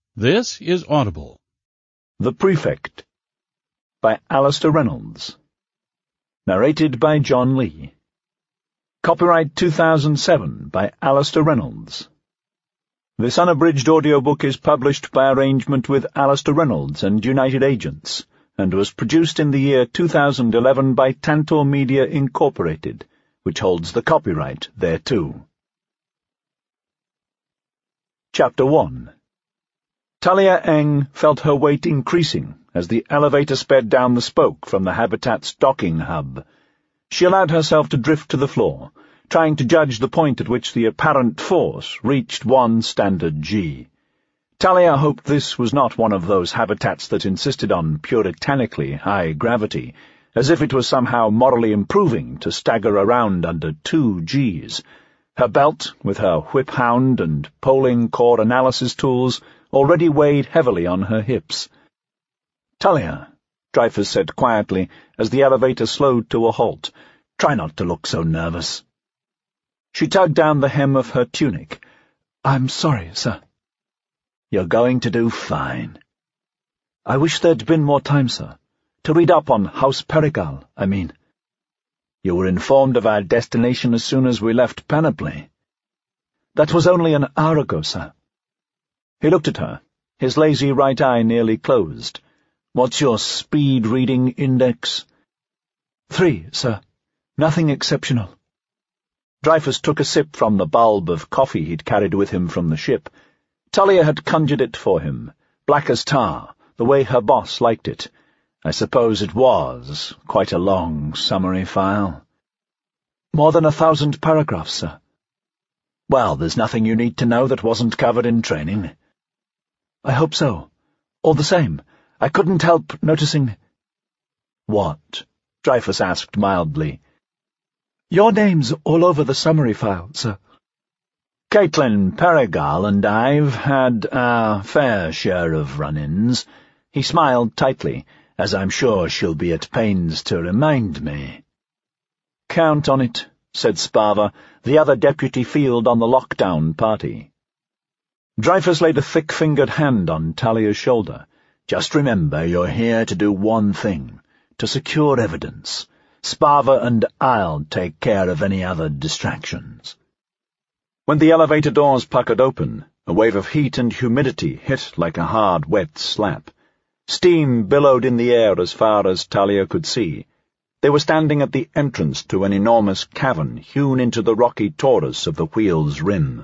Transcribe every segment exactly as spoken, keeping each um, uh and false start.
This is Audible. The Prefect by Alastair Reynolds. Narrated by John Lee. Copyright two thousand seven by Alastair Reynolds. This unabridged audiobook is published by arrangement with Alastair Reynolds and United Agents, and was produced in the year two thousand eleven by Tantor Media Incorporated, which holds the copyright thereto. Chapter one. Talia Eng felt her weight increasing as the elevator sped down the spoke from the habitat's docking hub. She allowed herself to drift to the floor, trying to judge the point at which the apparent force reached one standard G. Talia hoped this was not one of those habitats that insisted on puritanically high gravity, as if it was somehow morally improving to stagger around under two Gs. Her belt, with her whip-hound and polling core analysis tools, already weighed heavily on her hips. "Talia," Dreyfus said quietly as the elevator slowed to a halt, "try not to look so nervous." She tugged down the hem of her tunic. "I'm sorry, sir." "You're going to do fine." "I wish there'd been more time, sir. To read up on House Perigal, I mean." "You were informed of our destination as soon as we left Panoply." "That was only an hour ago, sir." He looked at her, his lazy right eye nearly closed. "What's your speed reading index?" "Three, sir. Nothing exceptional." Dreyfus took a sip from the bulb of coffee he'd carried with him from the ship. Talia had conjured it for him, black as tar, the way her boss liked it. I suppose it was quite a long summary file. "More than a thousand paragraphs, sir." "Well, there's nothing you need to know that wasn't covered in training." "I hope so. All the same, I couldn't help noticing—" "What?" Dreyfus asked mildly. "Your name's all over the summary file, sir." "Caitlin Perigal and I've had our fair share of run-ins." He smiled tightly, as I'm sure she'll be at pains to remind me. "Count on it," said Spava, the other deputy field on the lockdown party. Dreyfus laid a thick-fingered hand on Talia's shoulder. "Just remember, you're here to do one thing, to secure evidence. Spava and I'll take care of any other distractions." When the elevator doors puckered open, a wave of heat and humidity hit like a hard, wet slap. Steam billowed in the air as far as Talia could see. They were standing at the entrance to an enormous cavern hewn into the rocky torus of the wheel's rim.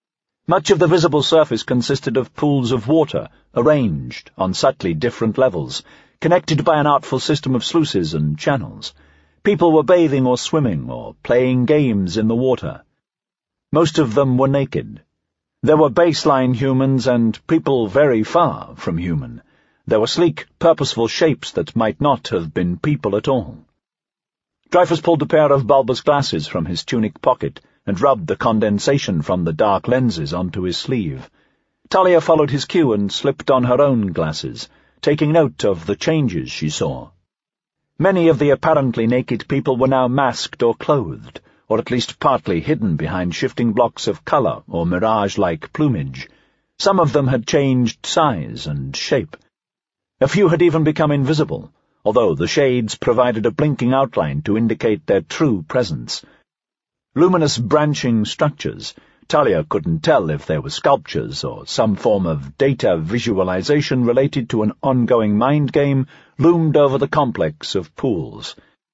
Much of the visible surface consisted of pools of water, arranged on subtly different levels, connected by an artful system of sluices and channels. People were bathing or swimming or playing games in the water. Most of them were naked. There were baseline humans and people very far from human. There were sleek, purposeful shapes that might not have been people at all. Dreyfus pulled a pair of bulbous glasses from his tunic pocket and rubbed the condensation from the dark lenses onto his sleeve. Talia followed his cue and slipped on her own glasses, taking note of the changes she saw. Many of the apparently naked people were now masked or clothed, or at least partly hidden behind shifting blocks of color or mirage-like plumage. Some of them had changed size and shape. A few had even become invisible, although the shades provided a blinking outline to indicate their true presence. Luminous branching structures, Talia couldn't tell if they were sculptures or some form of data visualization related to an ongoing mind game, loomed over the complex of pools.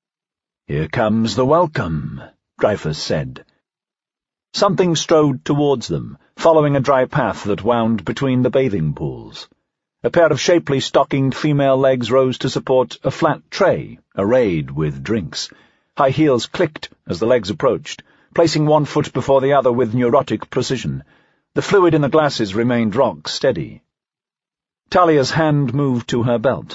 "Here comes the welcome," Dreyfus said. Something strode towards them, following a dry path that wound between the bathing pools. A pair of shapely, stockinged female legs rose to support a flat tray arrayed with drinks. High heels clicked as the legs approached, placing one foot before the other with neurotic precision. The fluid in the glasses remained rock-steady. Talia's hand moved to her belt.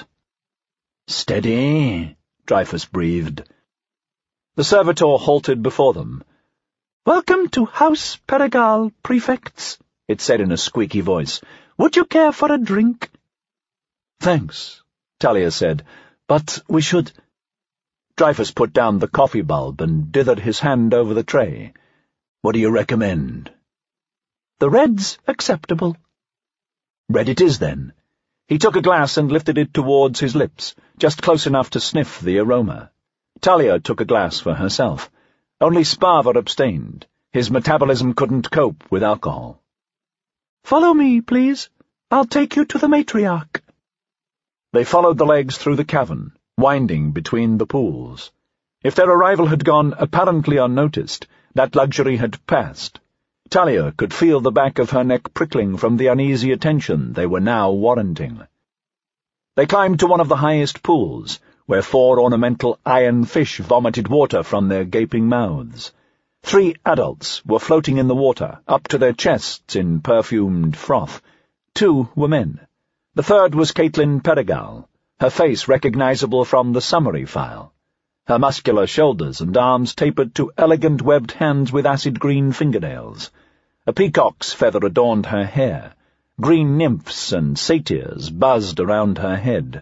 "Steady," Dreyfus breathed. The servitor halted before them. "Welcome to House Perigal, Prefects," it said in a squeaky voice. "Would you care for a drink?" "Thanks," Talia said, "but we should—" Dreyfus put down the coffee bulb and dithered his hand over the tray. "What do you recommend?" "The red's acceptable." Red it is, then. He took a glass and lifted it towards his lips, just close enough to sniff the aroma. Talia took a glass for herself. Only Sparva abstained. His metabolism couldn't cope with alcohol. "Follow me, please. I'll take you to the matriarch." They followed the legs through the cavern, winding between the pools. If their arrival had gone apparently unnoticed, that luxury had passed. Talia could feel the back of her neck prickling from the uneasy attention they were now warranting. They climbed to one of the highest pools, where four ornamental iron fish vomited water from their gaping mouths. Three adults were floating in the water, up to their chests in perfumed froth. Two were men. The third was Caitlin Perigal, her face recognizable from the summary file. Her muscular shoulders and arms tapered to elegant webbed hands with acid-green fingernails. A peacock's feather adorned her hair. Green nymphs and satyrs buzzed around her head.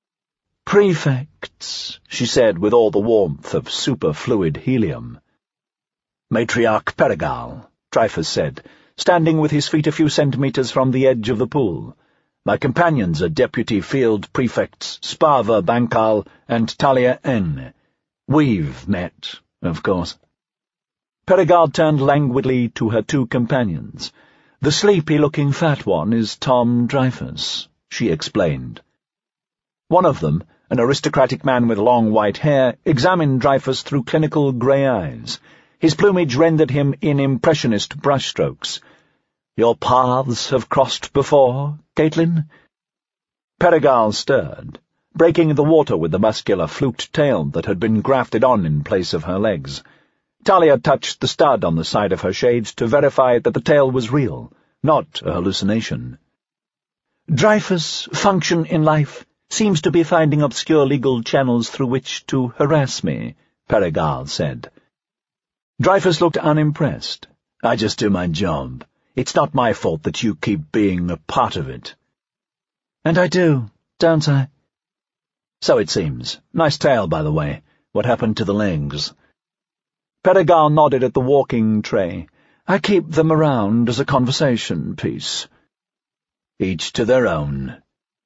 "Prefects," she said with all the warmth of superfluid helium. "Matriarch Perigal," Dreyfus said, standing with his feet a few centimetres from the edge of the pool. "My companions are Deputy Field Prefects Sparva Bankal and Talia Eng. We've met, of course." Perigal turned languidly to her two companions. "The sleepy-looking fat one is Tom Dreyfus," she explained. One of them, an aristocratic man with long white hair, examined Dreyfus through clinical grey eyes. His plumage rendered him in impressionist brushstrokes. "Your paths have crossed before, Caitlin?" Perigal stirred, breaking the water with the muscular fluked tail that had been grafted on in place of her legs. Talia touched the stud on the side of her shades to verify that the tail was real, not a hallucination. "Dreyfus' function in life seems to be finding obscure legal channels through which to harass me," Perigal said. Dreyfus looked unimpressed. "I just do my job. It's not my fault that you keep being a part of it." "And I do, don't I?" "So it seems. Nice tail, by the way. What happened to the legs?" Perigal nodded at the walking tray. "I keep them around as a conversation piece." "Each to their own."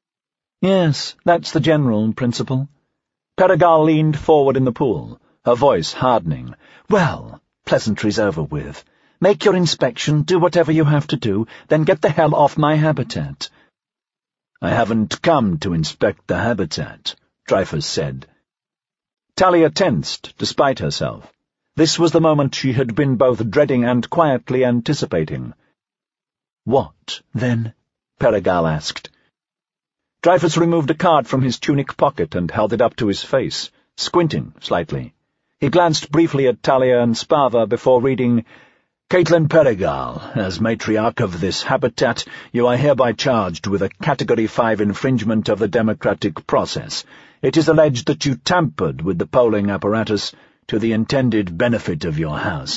"Yes, that's the general principle." Perigal leaned forward in the pool, her voice hardening. "Well, pleasantries over with. Make your inspection, do whatever you have to do, then get the hell off my habitat." "I haven't come to inspect the habitat," Dreyfus said. Talia tensed, despite herself. This was the moment she had been both dreading and quietly anticipating. "What, then?" Perigal asked. Dreyfus removed a card from his tunic pocket and held it up to his face, squinting slightly. He glanced briefly at Talia and Sparva before reading, "Caitlin Perigal, as matriarch of this habitat, you are hereby charged with a Category five infringement of the democratic process. It is alleged that you tampered with the polling apparatus to the intended benefit of your house."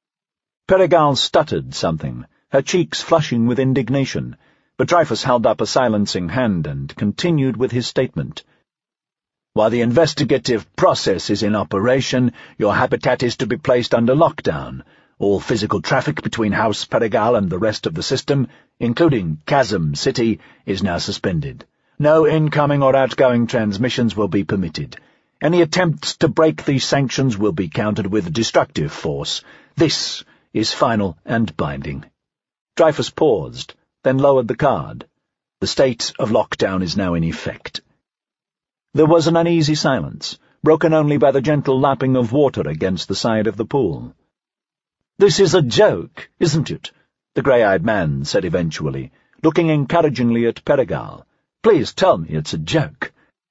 Perigal stuttered something, her cheeks flushing with indignation, but Dreyfus held up a silencing hand and continued with his statement. "While the investigative process is in operation, your habitat is to be placed under lockdown. All physical traffic between House Perigal and the rest of the system, including Chasm City, is now suspended. No incoming or outgoing transmissions will be permitted. Any attempts to break these sanctions will be countered with destructive force. This is final and binding." Dreyfus paused, then lowered the card. "The state of lockdown is now in effect." There was an uneasy silence, broken only by the gentle lapping of water against the side of the pool. "This is a joke, isn't it?" the grey-eyed man said eventually, looking encouragingly at Perigal. "Please tell me it's a joke."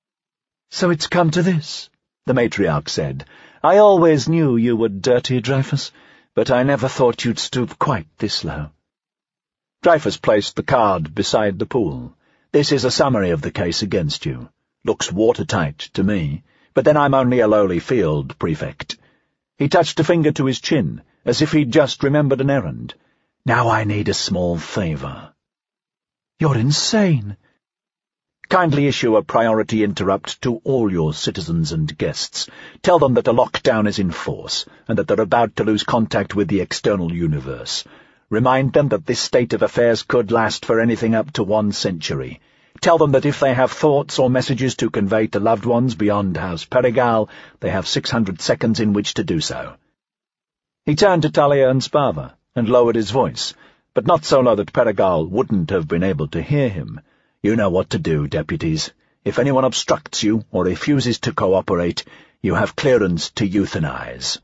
"So it's come to this," the matriarch said. "I always knew you were dirty, Dreyfus, but I never thought you'd stoop quite this low." Dreyfus placed the card beside the pool. "This is a summary of the case against you. Looks watertight to me, but then I'm only a lowly field prefect." He touched a finger to his chin, as if he'd just remembered an errand. "Now I need a small favour." "You're insane." "Kindly issue a priority interrupt to all your citizens and guests. Tell them that a lockdown is in force, and that they're about to lose contact with the external universe. Remind them that this state of affairs could last for anything up to one century. Tell them that if they have thoughts or messages to convey to loved ones beyond House Perigal, they have six hundred seconds in which to do so. He turned to Talia and Spava and lowered his voice, but not so low that Perigal wouldn't have been able to hear him. You know what to do, deputies. If anyone obstructs you or refuses to cooperate, you have clearance to euthanize.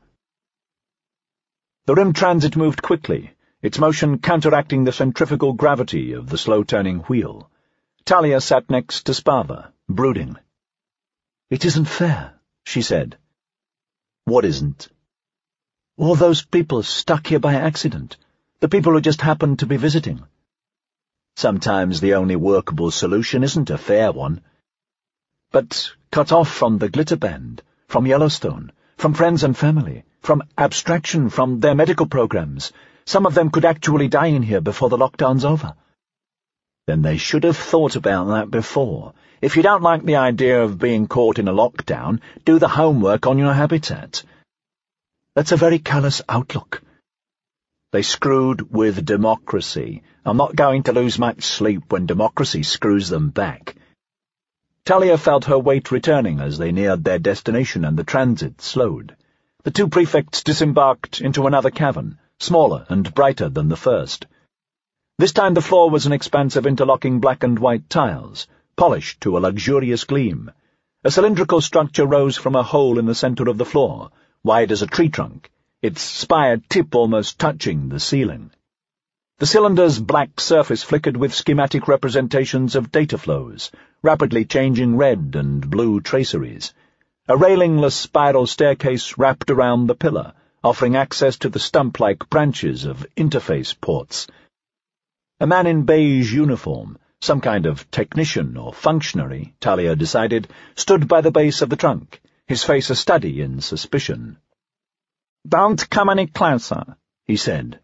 The Rim Transit moved quickly, its motion counteracting the centrifugal gravity of the slow-turning wheel. Talia sat next to Spava, brooding. "It isn't fair," she said. "What isn't?" "All those people stuck here by accident, the people who just happened to be visiting." "Sometimes the only workable solution isn't a fair one." "But cut off from the Glitterband, from Yellowstone, from friends and family, from abstraction, from their medical programs. Some of them could actually die in here before the lockdown's over." "Then they should have thought about that before. If you don't like the idea of being caught in a lockdown, do the homework on your habitat." "That's a very callous outlook." "They screwed with democracy. I'm not going to lose much sleep when democracy screws them back." Talia felt her weight returning as they neared their destination and the transit slowed. The two prefects disembarked into another cavern, smaller and brighter than the first. This time the floor was an expanse of interlocking black and white tiles, polished to a luxurious gleam. A cylindrical structure rose from a hole in the center of the floor, wide as a tree trunk, its spired tip almost touching the ceiling. The cylinder's black surface flickered with schematic representations of data flows, rapidly changing red and blue traceries. A railingless spiral staircase wrapped around the pillar, offering access to the stump-like branches of interface ports. A man in beige uniform, some kind of technician or functionary, Talia decided, stood by the base of the trunk, his face a study in suspicion. "Don't come any closer," he said.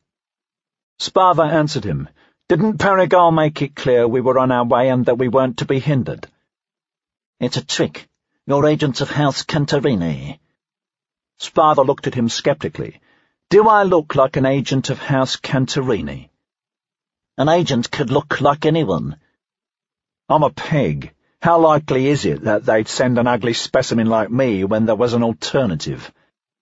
Spava answered him. "Didn't Perigal make it clear we were on our way and that we weren't to be hindered?" "It's a trick. You're agents of House Cantarini." Spava looked at him skeptically. "Do I look like an agent of House Cantarini?" "An agent could look like anyone." "I'm a pig. How likely is it that they'd send an ugly specimen like me when there was an alternative?"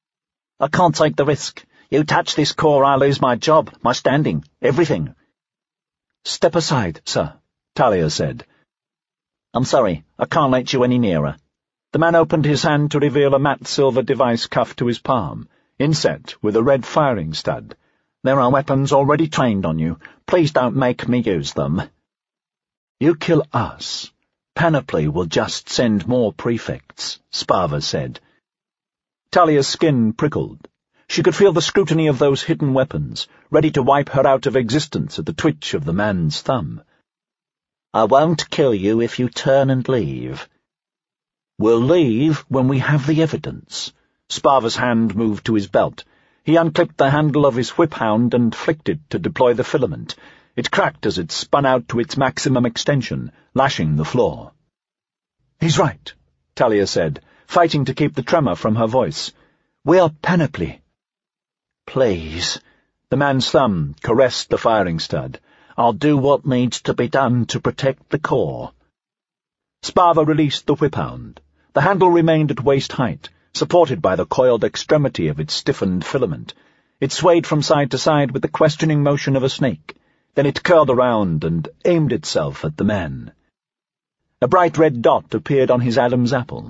"I can't take the risk. You touch this core, I lose my job, my standing, everything." "Step aside, sir," Talia said. "I'm sorry, I can't let you any nearer." The man opened his hand to reveal a matte silver device cuffed to his palm, inset with a red firing stud. "There are weapons already trained on you. Please don't make me use them." "You kill us. Panoply will just send more prefects," Spava said. Talia's skin prickled. She could feel the scrutiny of those hidden weapons, ready to wipe her out of existence at the twitch of the man's thumb. "I won't kill you if you turn and leave." "We'll leave when we have the evidence." Spava's hand moved to his belt. He unclipped the handle of his whip-hound and flicked it to deploy the filament. It cracked as it spun out to its maximum extension, lashing the floor. "He's right," Talia said, fighting to keep the tremor from her voice. "We're Panoply." "Please." The man's thumb caressed the firing stud. "I'll do what needs to be done to protect the core." Spava released the whip-hound. The handle remained at waist height, supported by the coiled extremity of its stiffened filament. It swayed from side to side with the questioning motion of a snake. Then it curled around and aimed itself at the man. A bright red dot appeared on his Adam's apple.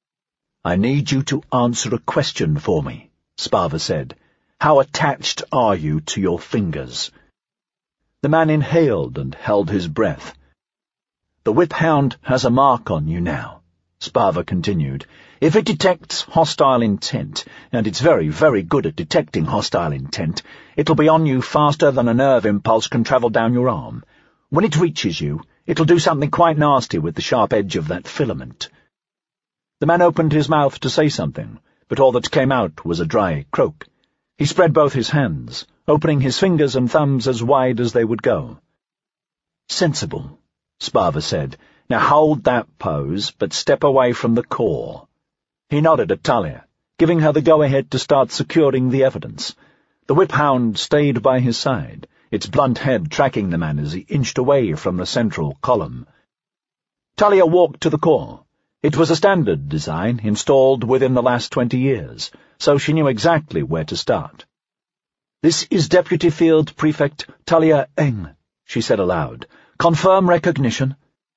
"I need you to answer a question for me," Spava said. "How attached are you to your fingers?" The man inhaled and held his breath. "The whip-hound has a mark on you now," Spava continued. "If it detects hostile intent, and it's very, very good at detecting hostile intent, it'll be on you faster than a nerve impulse can travel down your arm. When it reaches you, it'll do something quite nasty with the sharp edge of that filament." The man opened his mouth to say something, but all that came out was a dry croak. He spread both his hands, opening his fingers and thumbs as wide as they would go. "Sensible," Spava said. "Now hold that pose, but step away from the core." He nodded at Talia, giving her the go-ahead to start securing the evidence. The whip-hound stayed by his side, its blunt head tracking the man as he inched away from the central column. Talia walked to the core. It was a standard design, installed within the last twenty years, so she knew exactly where to start. "This is Deputy Field Prefect Talia Eng," she said aloud. "Confirm recognition."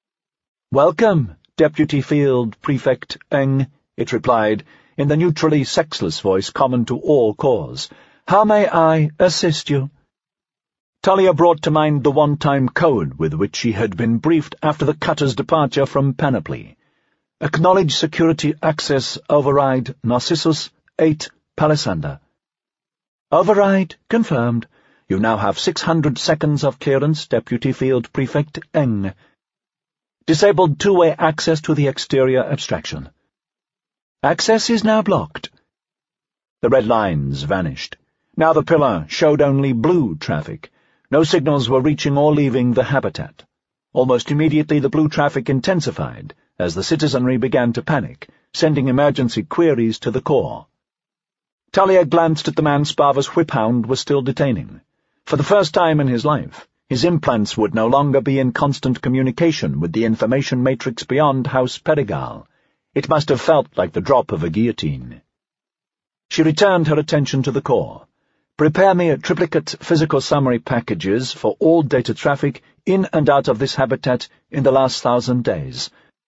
"Welcome, Deputy Field Prefect Eng," it replied, in the neutrally sexless voice common to all corps. "How may I assist you?" Talia brought to mind the one-time code with which she had been briefed after the cutter's departure from Panoply. "Acknowledge security access override Narcissus eight Palisander." "Override confirmed. You now have six hundred seconds of clearance, Deputy Field Prefect Eng. Disabled two-way access to the exterior abstraction. Access is now blocked." The red lines vanished. Now the pillar showed only blue traffic. No signals were reaching or leaving the habitat. Almost immediately the blue traffic intensified as the citizenry began to panic, sending emergency queries to the core. Talia glanced at the man Spava's whip-hound was still detaining. For the first time in his life, his implants would no longer be in constant communication with the information matrix beyond House Perigal. It must have felt like the drop of a guillotine. She returned her attention to the core. "Prepare me triplicate physical summary packages for all data traffic in and out of this habitat in the last thousand days."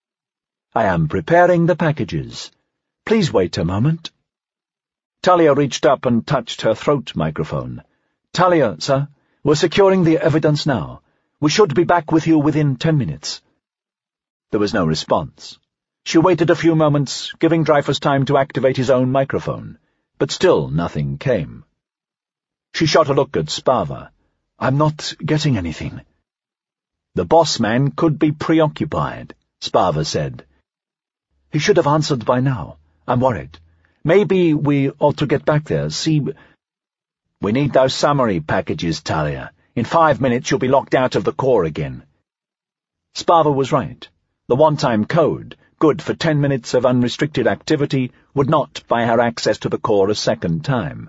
"I am preparing the packages. Please wait a moment." Talia reached up and touched her throat microphone. "Talia, sir, we're securing the evidence now. We should be back with you within ten minutes." There was no response. She waited a few moments, giving Dreyfus time to activate his own microphone, but still nothing came. She shot a look at Spava. "I'm not getting anything." "The boss man could be preoccupied," Spava said. "He should have answered by now. I'm worried. Maybe we ought to get back there, see—" "We need those summary packages, Talia. In five minutes you'll be locked out of the core again." Spava was right. The one-time code, good for ten minutes of unrestricted activity, would not buy her access to the core a second time.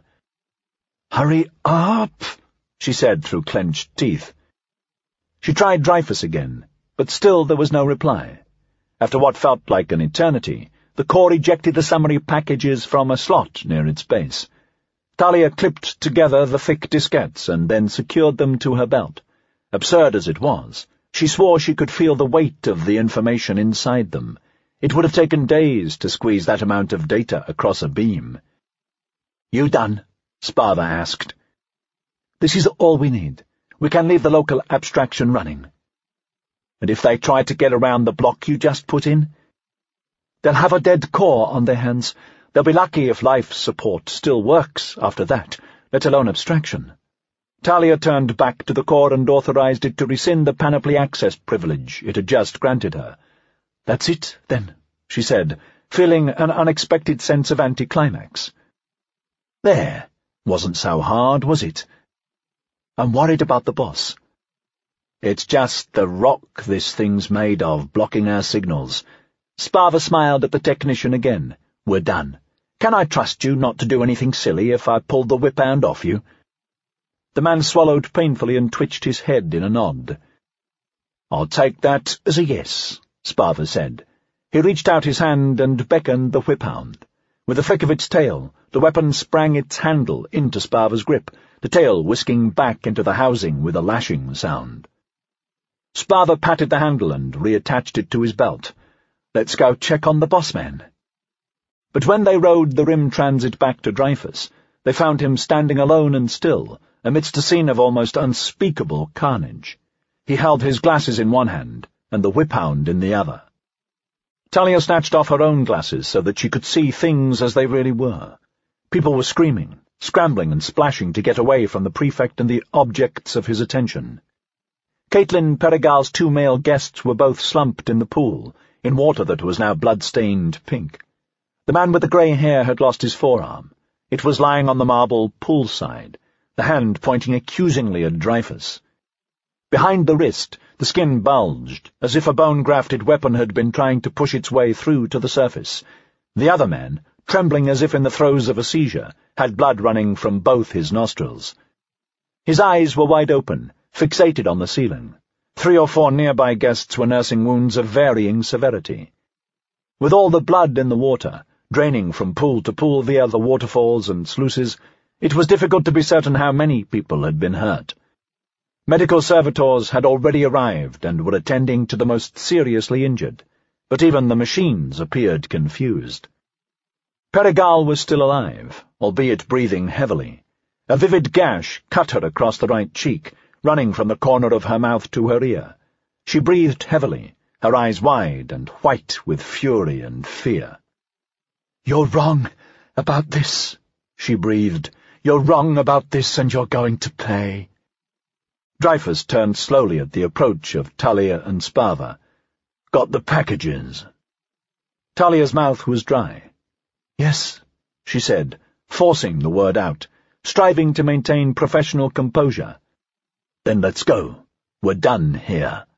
"Hurry up," she said through clenched teeth. She tried Dreyfus again, but still there was no reply. After what felt like an eternity, the core ejected the summary packages from a slot near its base. Talia clipped together the thick diskettes and then secured them to her belt. Absurd as it was, she swore she could feel the weight of the information inside them. It would have taken days to squeeze that amount of data across a beam. "You done?" Spava asked. "This is all we need. We can leave the local abstraction running." "And if they try to get around the block you just put in?" "They'll have a dead core on their hands. They'll be lucky if life support still works after that, let alone abstraction." Talia turned back to the core and authorized it to rescind the Panoply access privilege it had just granted her. "That's it, then," she said, feeling an unexpected sense of anticlimax. There. Wasn't so hard, was it? "I'm worried about the boss." "It's just the rock this thing's made of, blocking our signals." Spava smiled at the technician again. "We're done. Can I trust you not to do anything silly if I pulled the whip-hand off you?" The man swallowed painfully and twitched his head in a nod. "I'll take that as a yes," Spava said. He reached out his hand and beckoned the whip-hound. With a flick of its tail, the weapon sprang its handle into Spava's grip, the tail whisking back into the housing with a lashing sound. Spava patted the handle and reattached it to his belt. "Let's go check on the boss man." But when they rode the rim transit back to Dreyfus, they found him standing alone and still, amidst a scene of almost unspeakable carnage. He held his glasses in one hand, and the whip-hound in the other. Talia snatched off her own glasses so that she could see things as they really were. People were screaming, scrambling and splashing to get away from the prefect and the objects of his attention. Caitlin Perigal's two male guests were both slumped in the pool, in water that was now blood-stained pink. The man with the grey hair had lost his forearm. It was lying on the marble poolside, the hand pointing accusingly at Dreyfus. Behind the wrist, the skin bulged, as if a bone-grafted weapon had been trying to push its way through to the surface. The other man, trembling as if in the throes of a seizure, had blood running from both his nostrils. His eyes were wide open, fixated on the ceiling. Three or four nearby guests were nursing wounds of varying severity. With all the blood in the water, draining from pool to pool via the waterfalls and sluices, it was difficult to be certain how many people had been hurt. Medical servitors had already arrived and were attending to the most seriously injured, but even the machines appeared confused. Perigal was still alive, albeit breathing heavily. A vivid gash cut her across the right cheek, running from the corner of her mouth to her ear. She breathed heavily, her eyes wide and white with fury and fear. "You're wrong about this," she breathed. "You're wrong about this, and you're going to pay." Dreyfus turned slowly at the approach of Talia and Spava. "Got the packages?" Talia's mouth was dry. "Yes," she said, forcing the word out, striving to maintain professional composure. "Then let's go. We're done here."